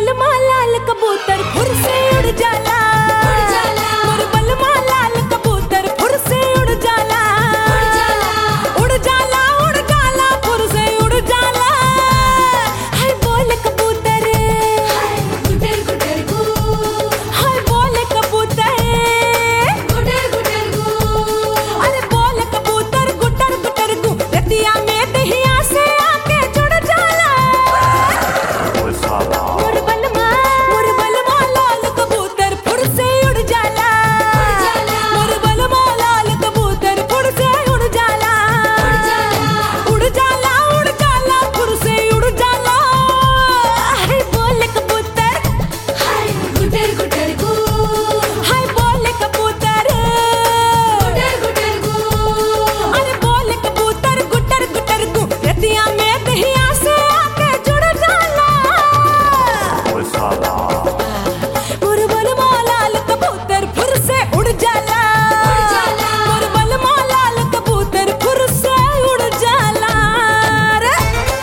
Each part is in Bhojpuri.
बलमा लाल कबूतर फुर से उड़ जाला, मोर बलमा लाल कबूतर फुर से उड़ जाला, उड़ जाला उड़ जाला फुर से उड़ जाला। हाय बोले कबूतर, गुटर गुटर गु, हाय बोले कबूतर, गुटर गुटर गु, अरे बोले कबूतर गुटर गुटर गु, रतिया में दहिया से आके जुड़ जाला। मोर बलमा लाल कबूतर फुर से उड़ जाला, मोर बलमा लाल कबूतर फुर से उड़ जाला, उड़ जाला उड़ जाला फुर से उड़ जाला। हाय बोले कबूतर, हाय गुटर गुटर गु, हाय बोले कबूतर, गुटर गुटर गु, अरे बोले कबूतर गुटर गुटर गु, रतिया में दहिया से आके जुड़ जाला। मोर बलमा लाल कबूतर फुर से उड़ जाला, मोर बलमा लाल कबूतर फुर से उड़ जाला रे।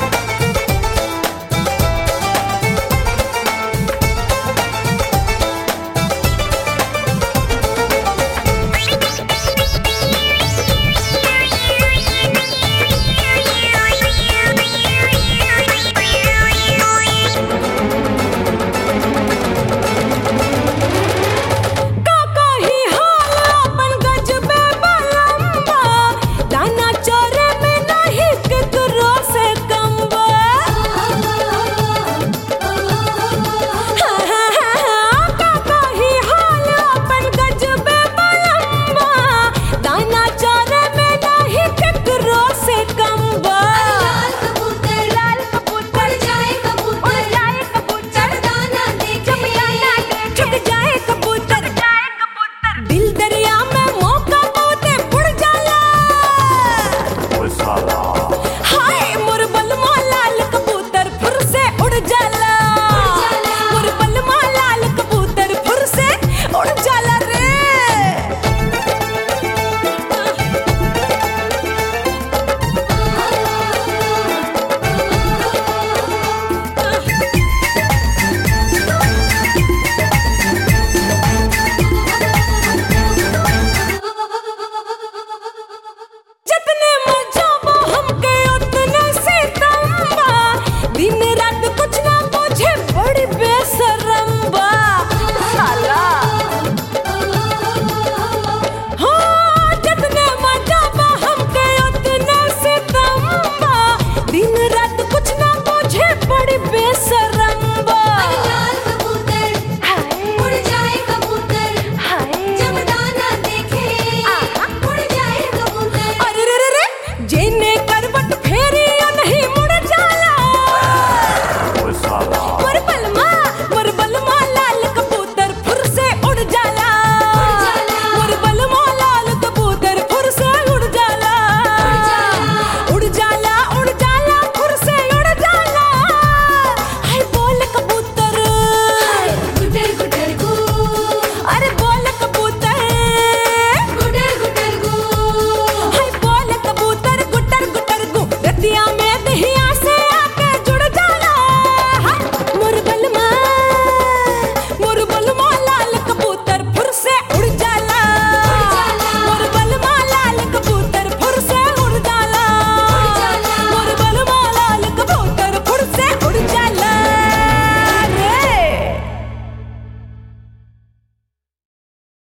काका ही हाल अपन गजबे बलम्बा, दाना चोरे में नहीं केकरो से कमबा। काका ही हाल अपन गजबे बलम्बा, दाना चोरे में नहीं केकरो से कमबा। लाल कबूतर लाल कबूतर उड़ जाए कबूतर, दाना देखे छुट जाए कबूतर, दिल दरिया में मौका पाते बुड़ जाला। हाय मोर बलमा लाल कबूतर फुर से उड़ जाला, मोर बलमा लाल कबूतर फुर से उड़ जाला रे। जितने मजा वो हमके उतने से तंबा, दिन रात कुछ ना पूछे बड़ी बेसर